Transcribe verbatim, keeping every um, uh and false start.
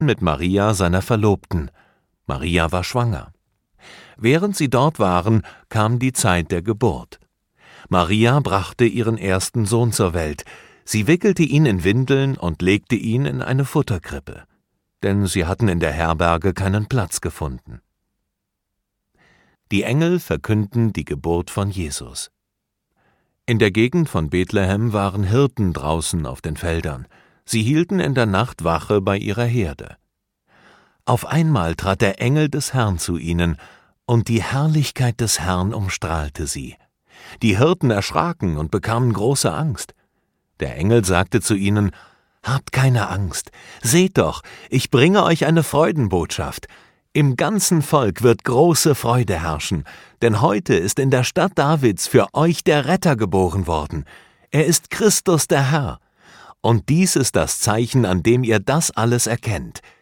mit Maria, seiner Verlobten. Maria war schwanger. Während sie dort waren, kam die Zeit der Geburt. Maria brachte ihren ersten Sohn zur Welt. Sie wickelte ihn in Windeln und legte ihn in eine Futterkrippe, denn sie hatten in der Herberge keinen Platz gefunden. Die Engel verkünden die Geburt von Jesus. In der Gegend von Bethlehem waren Hirten draußen auf den Feldern. Sie hielten in der Nacht Wache bei ihrer Herde. Auf einmal trat der Engel des Herrn zu ihnen, und die Herrlichkeit des Herrn umstrahlte sie. Die Hirten erschraken und bekamen große Angst. Der Engel sagte zu ihnen: »Habt keine Angst, seht doch, ich bringe euch eine Freudenbotschaft. Im ganzen Volk wird große Freude herrschen, denn heute ist in der Stadt Davids für euch der Retter geboren worden. Er ist Christus der Herr. Und dies ist das Zeichen, an dem ihr das alles erkennt.